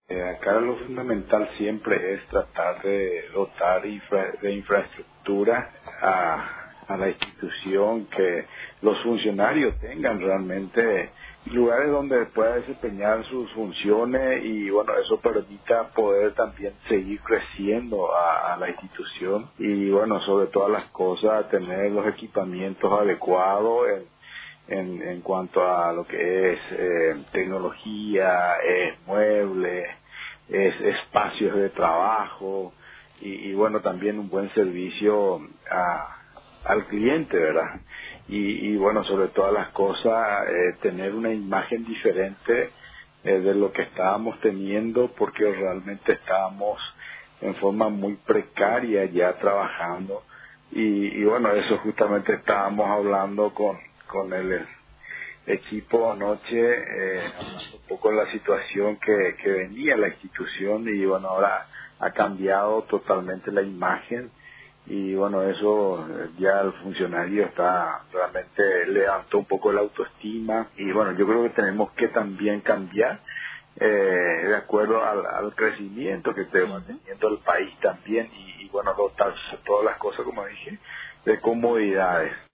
Acá lo fundamental siempre es tratar de dotar de infraestructura a la institución, que los funcionarios tengan realmente lugares donde pueda desempeñar sus funciones y bueno, eso permita poder también seguir creciendo a la institución y bueno, sobre todas las cosas, tener los equipamientos adecuados en cuanto a lo que es tecnología, muebles, espacios de trabajo y bueno, también un buen servicio al cliente, ¿verdad? Y bueno, sobre todas las cosas, tener una imagen diferente de lo que estábamos teniendo, porque realmente estábamos en forma muy precaria ya trabajando y bueno, eso justamente estábamos hablando con el equipo anoche, hablando un poco de la situación que venía la institución y bueno, ahora ha cambiado totalmente la imagen y bueno, eso ya el funcionario está realmente levantó un poco la autoestima y bueno, yo creo que tenemos que también cambiar de acuerdo al crecimiento que te va Ujú. teniendo el país también y bueno, dotarse todas las cosas, como dije, de comodidades.